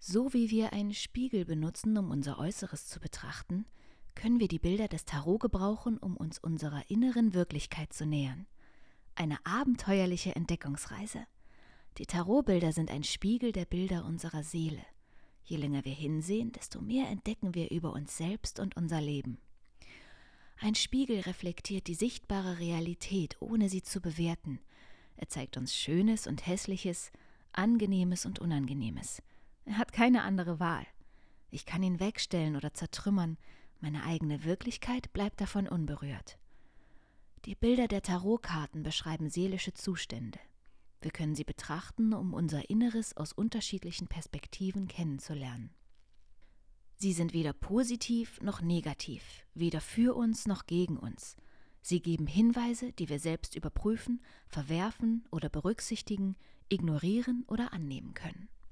So wie wir einen Spiegel benutzen, um unser Äußeres zu betrachten, können wir die Bilder des Tarot gebrauchen, um uns unserer inneren Wirklichkeit zu nähern. Eine abenteuerliche Entdeckungsreise. Die Tarotbilder sind ein Spiegel der Bilder unserer Seele. Je länger wir hinsehen, desto mehr entdecken wir über uns selbst und unser Leben. Ein Spiegel reflektiert die sichtbare Realität, ohne sie zu bewerten. Er zeigt uns Schönes und Hässliches, Angenehmes und Unangenehmes. Er hat keine andere Wahl. Ich kann ihn wegstellen oder zertrümmern, meine eigene Wirklichkeit bleibt davon unberührt. Die Bilder der Tarotkarten beschreiben seelische Zustände. Wir können sie betrachten, um unser Inneres aus unterschiedlichen Perspektiven kennenzulernen. Sie sind weder positiv noch negativ, weder für uns noch gegen uns. Sie geben Hinweise, die wir selbst überprüfen, verwerfen oder berücksichtigen, ignorieren oder annehmen können.